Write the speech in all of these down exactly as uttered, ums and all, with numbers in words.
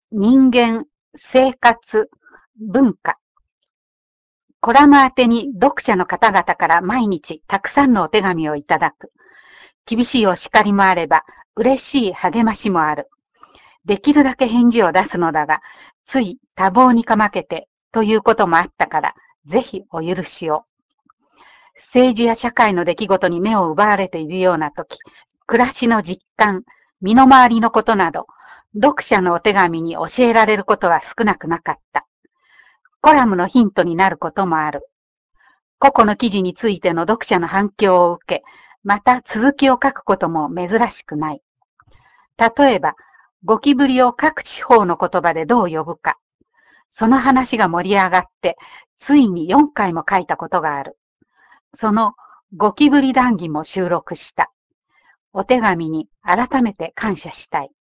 人間、生活、文化。コラム宛てに読者の方々から毎日たくさんのお手紙をいただく。厳しいお叱りもあれば、嬉しい励ましもある。できるだけ返事を出すのだが、つい多忙にかまけてということもあったから、ぜひお許しを。政治や社会の出来事に目を奪われているような時、暮らしの実感、身の回りのことなど、読者のお手紙に教えられることは少なくなかった。コラムのヒントになることもある。個々の記事についての読者の反響を受け、また続きを書くことも珍しくない。例えば、ゴキブリを各地方の言葉でどう呼ぶか。その話が盛り上がって、ついによんかいも書いたことがある。そのゴキブリ談義も収録した。お手紙に改めて感謝したい。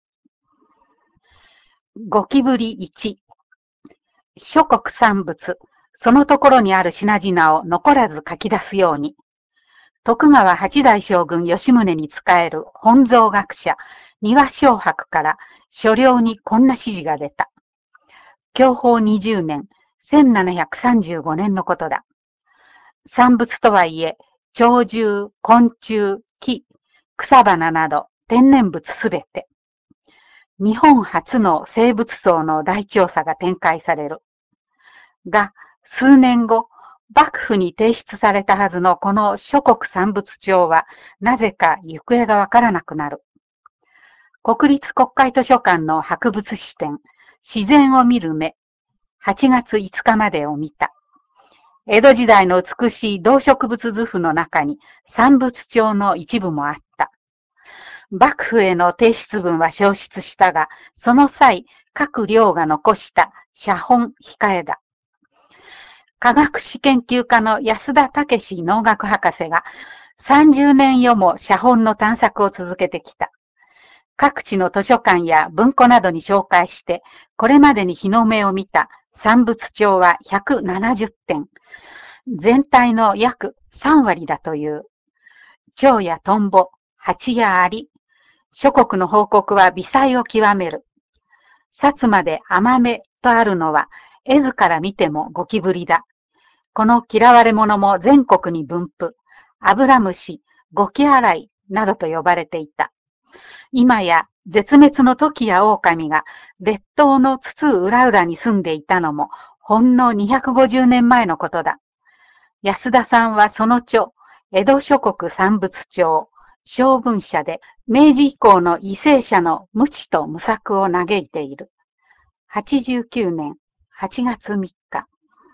ゴキブリいち。諸国産物、そのところにある品々を残らず書き出すように。徳川八代将軍吉宗に仕える本草学者、丹羽正伯から所領にこんな指示が出た。享保にじゅうねん、せんななひゃくさんじゅうごねんのことだ。産物とはいえ、鳥獣、昆虫、木、草花など天然物すべて。日本初の生物層の大調査が展開される。が、数年後、幕府に提出されたはずのこの諸国産物帳は、なぜか行方がわからなくなる。国立国会図書館の博物史展、自然を見る目、はちがついつかまでを見た。江戸時代の美しい動植物図譜の中に産物帳の一部もあった。幕府への提出文は消失したが、その際、各領が残した写本控えだ。科学史研究家の安田武農学博士がさんじゅうねんよも写本の探索を続けてきた。各地の図書館や文庫などに紹介して、これまでに日の目を見た産物帳はひゃくななじゅってん。全体の約さんわりだという。蝶やトンボ、蜂やアリ。諸国の報告は微細を極める。薩摩で甘めとあるのは、絵図から見てもゴキブリだ。この嫌われ者も全国に分布。アブラムシ、ゴキアライなどと呼ばれていた。今や絶滅のトキやオオカミが列島の津々浦々に住んでいたのもほんのにひゃくごじゅうねんまえのことだ。安田さんはその著、江戸諸国産物帳、小文社で明治以降の為政者の無知と無策を嘆いている。はちじゅうきゅうねんはちがつみっか。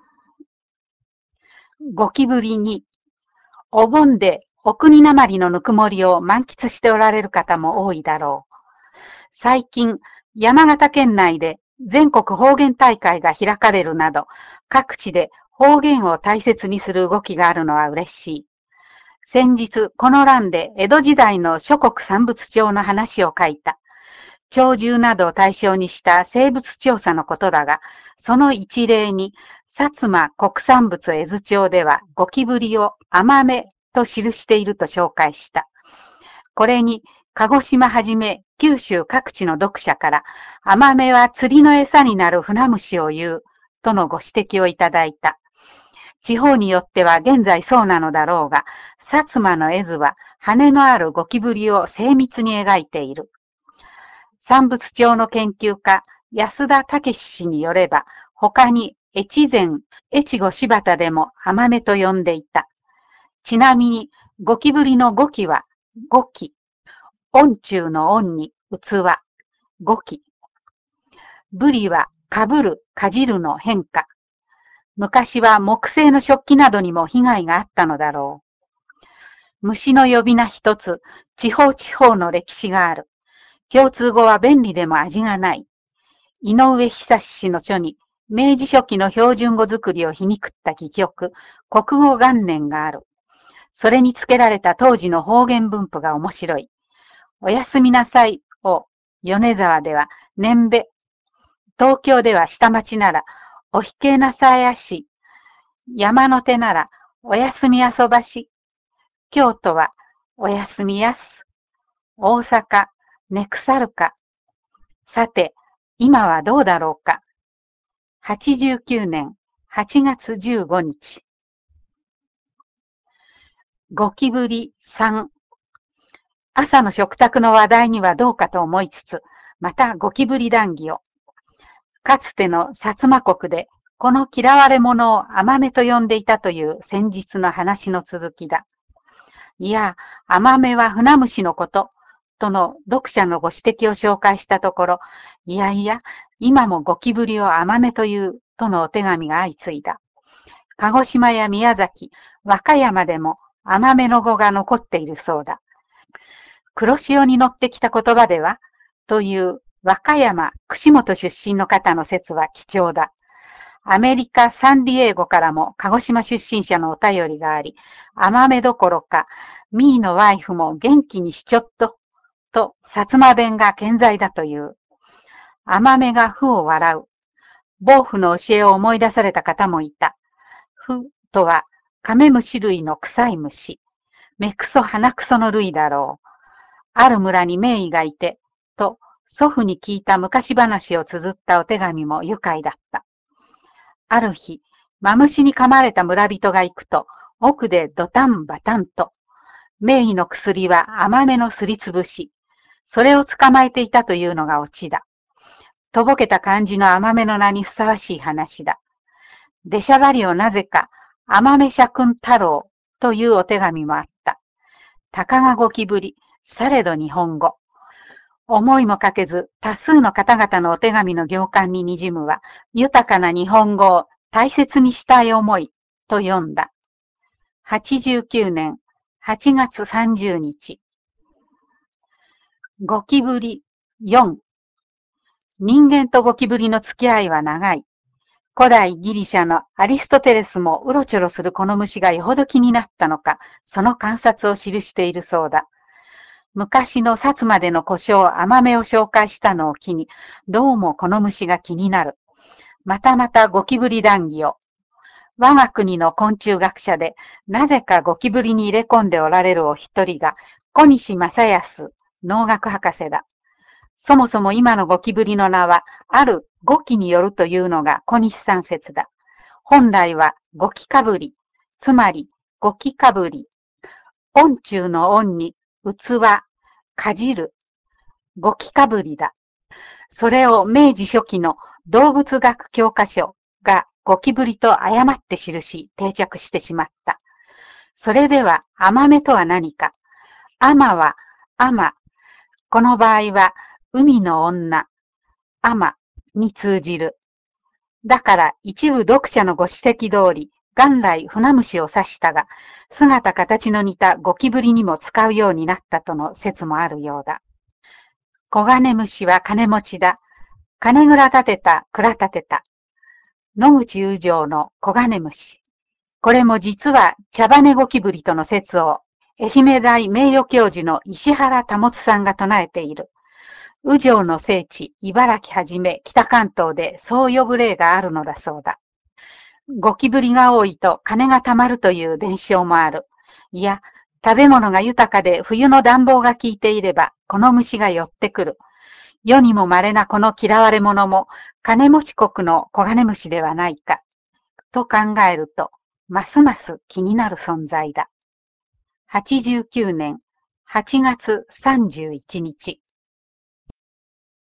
ゴキブリに、お盆でお国なまりのぬくもりを満喫しておられる方も多いだろう。最近、山形県内で全国方言大会が開かれるなど、各地で方言を大切にする動きがあるのは嬉しい。先日、この欄で江戸時代の諸国産物帳の話を書いた。鳥獣などを対象にした生物調査のことだが、その一例に、薩摩国産物絵図帳ではゴキブリを甘めと記していると紹介した。これに、鹿児島はじめ九州各地の読者から、甘めは釣りの餌になる船虫を言う、とのご指摘をいただいた。地方によっては現在そうなのだろうが、薩摩の絵図は羽のあるゴキブリを精密に描いている。産物帳の研究家、安田武氏によれば、他に越前、越後柴田でも甘めと呼んでいた。ちなみに、ゴキブリのゴキは、ゴキ。音中の音に器、ゴキ。ブリは、かぶる、かじるの変化。昔は木製の食器などにも被害があったのだろう。虫の呼び名一つ、地方地方の歴史がある。共通語は便利でも味がない。井上久氏の書に、明治初期の標準語作りを皮肉った戯曲、国語元年がある。それにつけられた当時の方言分布が面白い。おやすみなさいを、米沢では年べ、東京では下町なら、おひけなさやし、山の手なら、おやすみ遊ばし、京都は、おやすみやす、大阪、ねくさるか。さて、 今はどうだろうか。はちじゅうきゅうねんはちがつじゅうごにち。ゴキブリさん。朝の食卓の話題にはどうかと思いつつ、またゴキブリ談義を。かつての薩摩国で、この嫌われ者を甘めと呼んでいたという先日の話の続きだ。いや、甘めは船虫のこと、との読者のご指摘を紹介したところ、いやいや、今もゴキブリを甘めという、とのお手紙が相次いだ。鹿児島や宮崎、和歌山でも甘めの語が残っているそうだ。黒潮に乗ってきた言葉では、という和歌山、串本出身の方の説は貴重だ。アメリカ・サンディエゴからも鹿児島出身者のお便りがあり、甘めどころか、ミーのワイフも元気にしちょっと、と薩摩弁が健在だという。甘めが負を笑う。防腐の教えを思い出された方もいた。負とは、カメムシ類の臭い虫。目クソ鼻クソの類だろう。ある村に名医がいて、と祖父に聞いた昔話を綴ったお手紙も愉快だった。ある日、マムシに噛まれた村人が行くと、奥でドタンバタンと、名医の薬は甘めのすりつぶし、それを捕まえていたというのがオチだ。とぼけた感じの甘めの名にふさわしい話だ。出しゃばりをなぜか、甘め社君太郎というお手紙もあった。たかがゴキブリ、されど日本語。思いもかけず多数の方々のお手紙の行間に滲むは、豊かな日本語を大切にしたい思いと読んだ。はちじゅうきゅうねんはちがつさんじゅうにち。ゴキブリよん。人間とゴキブリの付き合いは長い。古代ギリシャのアリストテレスもうろちょろするこの虫がよほど気になったのか、その観察を記しているそうだ。昔の薩摩での故障甘めを紹介したのを機に、どうもこの虫が気になる。またまたゴキブリ談義を。我が国の昆虫学者で、なぜかゴキブリに入れ込んでおられるお一人が、小西正康、農学博士だ。そもそも今のゴキブリの名は、ある語気によるというのが小西さん説だ。本来はゴキかぶり、つまりゴキかぶり。音中の音に器、かじる、ゴキかぶりだ。それを明治初期の動物学教科書がゴキブリと誤って記し定着してしまった。それでは甘めとは何か。甘は甘。この場合は海の女、甘に通じる。だから一部読者のご指摘通り、元来船虫を指したが、姿形の似たゴキブリにも使うようになったとの説もあるようだ。小金虫は金持ちだ。金蔵立てた、蔵立てた。野口友情の小金虫。これも実は茶羽ゴキブリとの説を、愛媛大名誉教授の石原保さんが唱えている。宇城の聖地、茨城はじめ北関東でそう呼ぶ例があるのだそうだ。ゴキブリが多いと金が貯まるという伝承もある。いや、食べ物が豊かで冬の暖房が効いていれば、この虫が寄ってくる。世にも稀なこの嫌われ者も、金持ち国の小金虫ではないか。と考えると、ますます気になる存在だ。はちじゅうきゅうねんはちがつさんじゅういちにち。